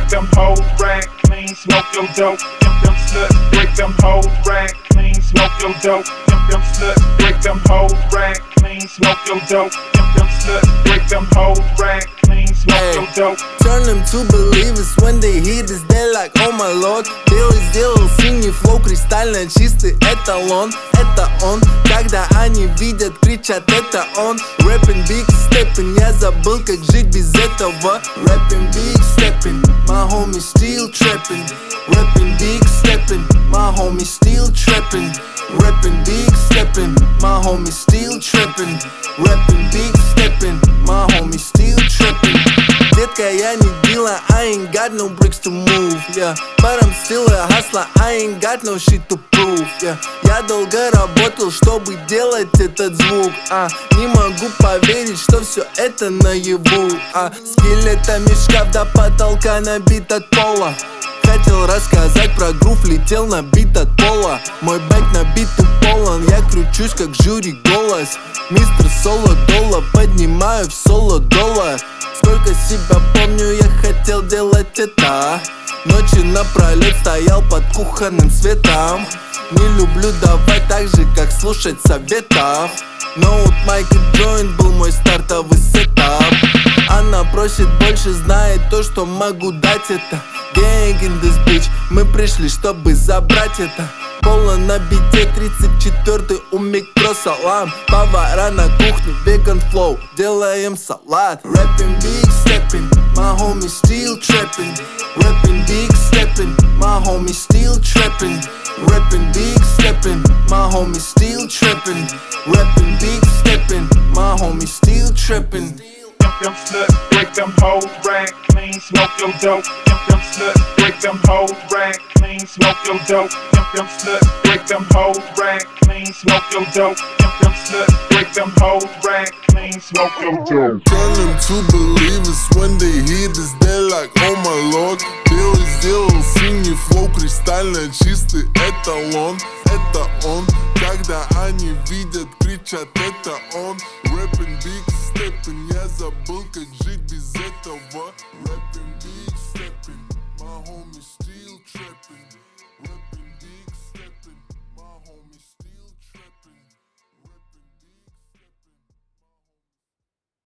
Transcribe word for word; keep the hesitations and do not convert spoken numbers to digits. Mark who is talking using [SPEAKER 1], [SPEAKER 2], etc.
[SPEAKER 1] break them hoes, rag clean, smoke your dope. Pimp them sluts, break them hoes, rag clean, smoke your dope. Pimp them sluts, break them hoes, rag clean, smoke your dope. Pimp them sluts, break them hoes, rag clean, smoke your dope.
[SPEAKER 2] Turn them to believers when they hear this, they're like, oh my lord. Белый сделал синий флоу, кристально чистый эталон. Это он, когда они видят, кричат, это он. Рэппин, биг степпин, я забыл, как жить без этого. Рэппин, биг степпин, my homie still trappin'. Рэппин, биг степпин, my homie still trappin'. Рэппин, big steppin', my homie still trappin'. Рэппин, big steppin', my homie still trappin'. Детка, я не дила, I ain't got no bricks to move, yeah. But I'm still a hustler, I ain't got no shit to prove, yeah. Я долго работал, чтобы делать этот звук, а не могу поверить, что все это наяву, а скелетами шкаф до потолка набит от пола. Хотел рассказать про грув, летел набит от пола. Мой бэк набит и полон, я кручусь как жюри голос. Мистер Соло Дола, поднимаю в соло доллар. Сколько себя помню, я хотел делать это. Ночи напролет стоял под кухонным светом. Не люблю давать так же, как слушать советов. Ноут, майк и джойнт был мой стартовый сетап. Она просит больше, знает то, что могу дать это. Gang in this bitch, мы пришли, чтобы забрать это. Поло на бите, тридцать четвёртый у микро салам. Повара на кухне, vegan flow, делаем салат. Рэппин, big steppin', my homie still trappin'. Рэппин, big steppin', my homie still trappin'. Рэппин, big steppin', my homie still trappin'. Рэппин, big steppin', my homie still trappin'.
[SPEAKER 1] Pimp them sluts, break them hoes, rag clean, smoke your dope. Pimp them sluts, break them hoes, rag clean, smoke your dope. Pimp them sluts, break them hoes, rag clean, smoke your dope. Pimp them sluts, break them hoes, rag clean, smoke your dope.
[SPEAKER 3] Turn them to believers when they hear this, they're like, oh my lord. Белый сделал синий флоу, кристально чистый эталон. Это он, когда они видят, кричат, это он. Рэппин, биг степпин, я забыл, как жить без этого. Рэппин.